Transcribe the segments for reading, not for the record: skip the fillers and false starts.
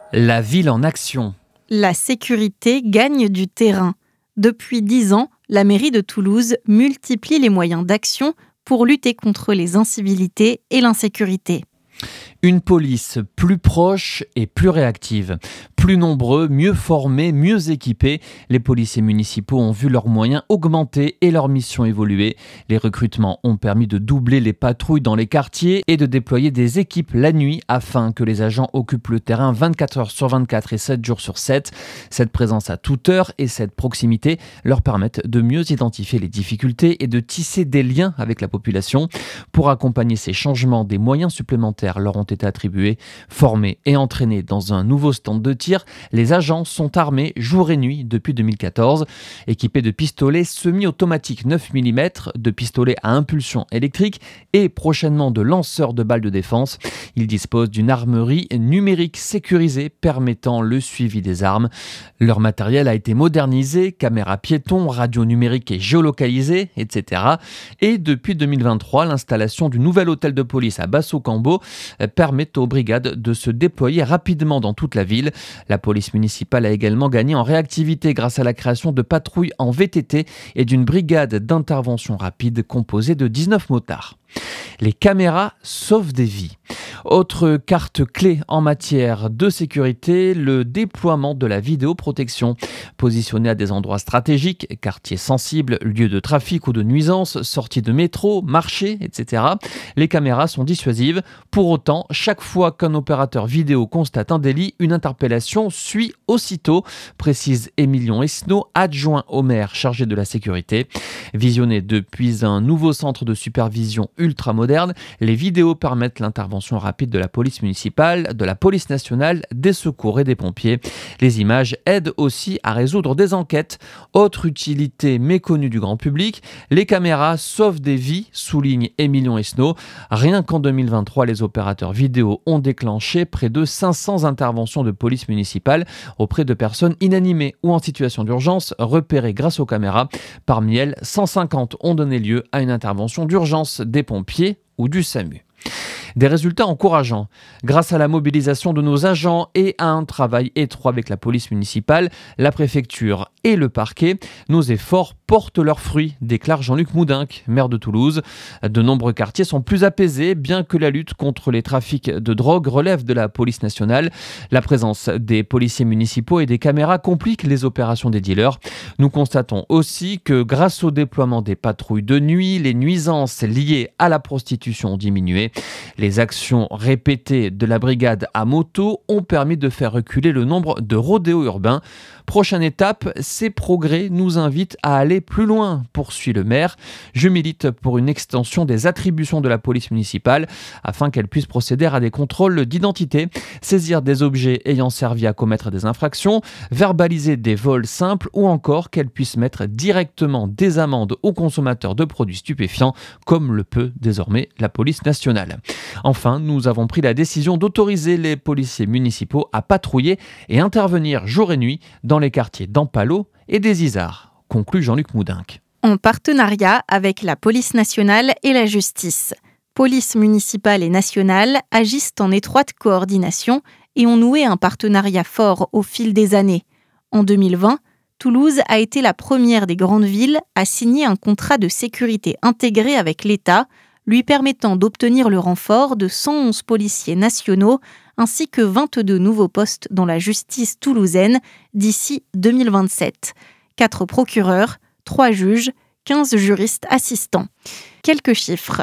La ville en action. La sécurité gagne du terrain. Depuis 10 ans, la mairie de Toulouse multiplie les moyens d'action pour lutter contre les incivilités et l'insécurité. Une police plus proche et plus réactive. Plus nombreux, mieux formés, mieux équipés, les policiers municipaux ont vu leurs moyens augmenter et leur mission évoluer. Les recrutements ont permis de doubler les patrouilles dans les quartiers et de déployer des équipes la nuit afin que les agents occupent le terrain 24 heures sur 24 et 7 jours sur 7. Cette présence à toute heure et cette proximité leur permettent de mieux identifier les difficultés et de tisser des liens avec la population. Pour accompagner ces changements, des moyens supplémentaires leur ont été attribués. Formés et entraînés dans un nouveau stand de tir, les agents sont armés jour et nuit depuis 2014. Équipés de pistolets semi-automatiques 9 mm, de pistolets à impulsion électrique et prochainement de lanceurs de balles de défense, ils disposent d'une armerie numérique sécurisée permettant le suivi des armes. Leur matériel a été modernisé, caméras piétons, radio numérique et géolocalisée, etc. Et depuis 2023, l'installation du nouvel hôtel de police à Basso-Cambo permet aux brigades de se déployer rapidement dans toute la ville. La police municipale a également gagné en réactivité grâce à la création de patrouilles en VTT et d'une brigade d'intervention rapide composée de 19 motards. Les caméras sauvent des vies. Autre carte clé en matière de sécurité, le déploiement de la vidéoprotection. Positionnée à des endroits stratégiques, quartiers sensibles, lieux de trafic ou de nuisances, sorties de métro, marchés, etc. Les caméras sont dissuasives. Pour autant, chaque fois qu'un opérateur vidéo constate un délit, une interpellation suit aussitôt, précise Émilion Esnault, adjoint au maire chargé de la sécurité. Visionnées depuis un nouveau centre de supervision ultra moderne, les vidéos permettent l'intervention rapide de la police municipale, de la police nationale, des secours et des pompiers. Les images aident aussi à résoudre des enquêtes. Autre utilité méconnue du grand public, les caméras sauvent des vies, souligne Émilion Esnault. Rien qu'en 2023, les opérateurs vidéo ont déclenché près de 500 interventions de police municipale auprès de personnes inanimées ou en situation d'urgence repérées grâce aux caméras. Parmi elles, 150 ont donné lieu à une intervention d'urgence des pompiers ou du SAMU. Des résultats encourageants. Grâce à la mobilisation de nos agents et à un travail étroit avec la police municipale, la préfecture et le parquet, nos efforts portent leurs fruits, déclare Jean-Luc Moudinque, maire de Toulouse. De nombreux quartiers sont plus apaisés, bien que la lutte contre les trafics de drogue relève de la police nationale. La présence des policiers municipaux et des caméras complique les opérations des dealers. Nous constatons aussi que grâce au déploiement des patrouilles de nuit, les nuisances liées à la prostitution ont diminué. Les actions répétées de la brigade à moto ont permis de faire reculer le nombre de rodéos urbains. Prochaine étape, ces progrès nous invitent à aller plus loin, poursuit le maire. Je milite pour une extension des attributions de la police municipale afin qu'elle puisse procéder à des contrôles d'identité, saisir des objets ayant servi à commettre des infractions, verbaliser des vols simples ou encore qu'elle puisse mettre directement des amendes aux consommateurs de produits stupéfiants, comme le peut désormais la police nationale. Enfin, nous avons pris la décision d'autoriser les policiers municipaux à patrouiller et intervenir jour et nuit dans les quartiers d'Ampalo et des Isards, conclut Jean-Luc Moudinque. En partenariat avec la police nationale et la justice. Police municipale et nationale agissent en étroite coordination et ont noué un partenariat fort au fil des années. En 2020, Toulouse a été la première des grandes villes à signer un contrat de sécurité intégré avec l'État, lui permettant d'obtenir le renfort de 111 policiers nationaux ainsi que 22 nouveaux postes dans la justice toulousaine d'ici 2027. 4 procureurs, 3 juges, 15 juristes assistants. Quelques chiffres.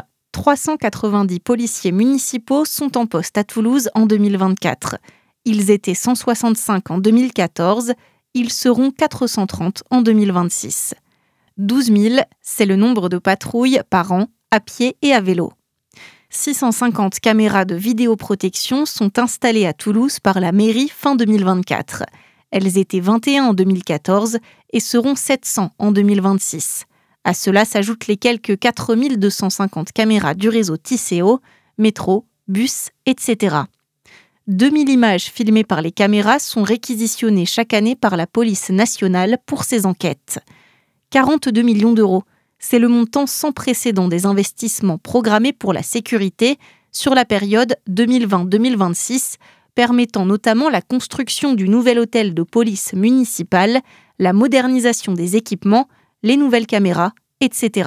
390 policiers municipaux sont en poste à Toulouse en 2024. Ils étaient 165 en 2014, ils seront 430 en 2026. 12 000, c'est le nombre de patrouilles par an, à pied et à vélo. 650 caméras de vidéoprotection sont installées à Toulouse par la mairie fin 2024. Elles étaient 21 en 2014 et seront 700 en 2026. À cela s'ajoutent les quelques 4 250 caméras du réseau Tisséo, métro, bus, etc. 2000 images filmées par les caméras sont réquisitionnées chaque année par la police nationale pour ces enquêtes. 42 millions d'euros. C'est le montant sans précédent des investissements programmés pour la sécurité sur la période 2020-2026, permettant notamment la construction du nouvel hôtel de police municipale, la modernisation des équipements, les nouvelles caméras, etc.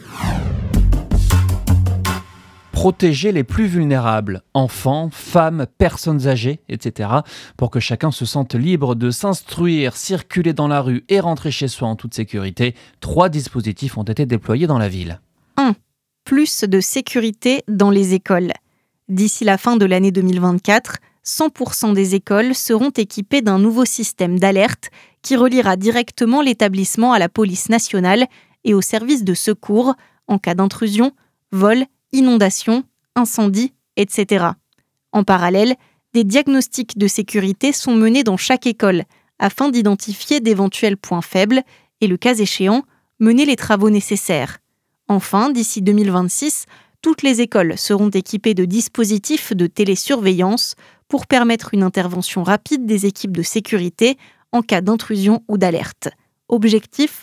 Protéger les plus vulnérables, enfants, femmes, personnes âgées, etc., pour que chacun se sente libre de s'instruire, circuler dans la rue et rentrer chez soi en toute sécurité. 3 dispositifs ont été déployés dans la ville. 1. Plus de sécurité dans les écoles. D'ici la fin de l'année 2024, 100% des écoles seront équipées d'un nouveau système d'alerte qui reliera directement l'établissement à la police nationale et aux services de secours en cas d'intrusion, vol, inondation, incendie, etc. En parallèle, des diagnostics de sécurité sont menés dans chaque école afin d'identifier d'éventuels points faibles et, le cas échéant, mener les travaux nécessaires. Enfin, d'ici 2026, toutes les écoles seront équipées de dispositifs de télésurveillance pour permettre une intervention rapide des équipes de sécurité en cas d'intrusion ou d'alerte. Objectif :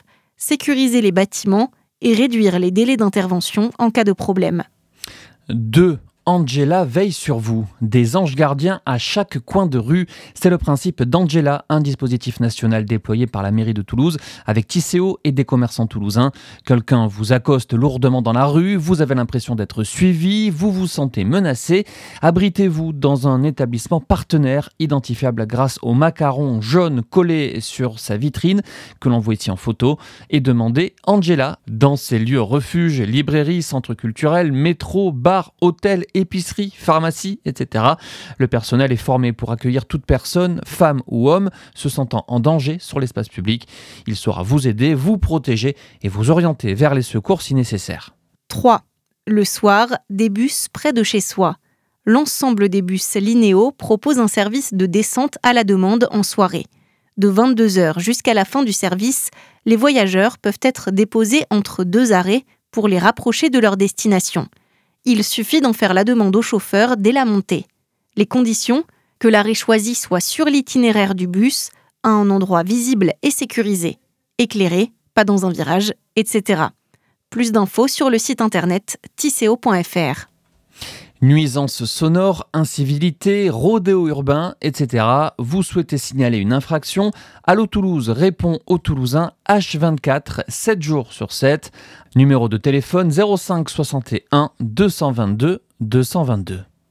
sécuriser les bâtiments et réduire les délais d'intervention en cas de problème. 2. Angela veille sur vous. Des anges gardiens à chaque coin de rue. C'est le principe d'Angela, un dispositif national déployé par la mairie de Toulouse avec Tisséo et des commerçants toulousains. Quelqu'un vous accoste lourdement dans la rue, vous avez l'impression d'être suivi, vous vous sentez menacé. Abritez-vous dans un établissement partenaire identifiable grâce au macaron jaune collé sur sa vitrine que l'on voit ici en photo et demandez Angela. Dans ces lieux refuges, librairies, centres culturels, métro, bars, hôtels, épicerie, pharmacie, etc. Le personnel est formé pour accueillir toute personne, femme ou homme, se sentant en danger sur l'espace public. Il saura vous aider, vous protéger et vous orienter vers les secours si nécessaire. 3. Le soir, des bus près de chez soi. L'ensemble des bus Linéo propose un service de descente à la demande en soirée. De 22h jusqu'à la fin du service, les voyageurs peuvent être déposés entre 2 arrêts pour les rapprocher de leur destination. Il suffit d'en faire la demande au chauffeur dès la montée. Les conditions : que l'arrêt choisi soit sur l'itinéraire du bus, à un endroit visible et sécurisé, éclairé, pas dans un virage, etc. Plus d'infos sur le site internet tisséo.fr. Nuisances sonores, incivilités, rodéo urbain, etc. Vous souhaitez signaler une infraction ? Allo Toulouse répond aux Toulousains H24, 7 jours sur 7. Numéro de téléphone 05 61 222 222.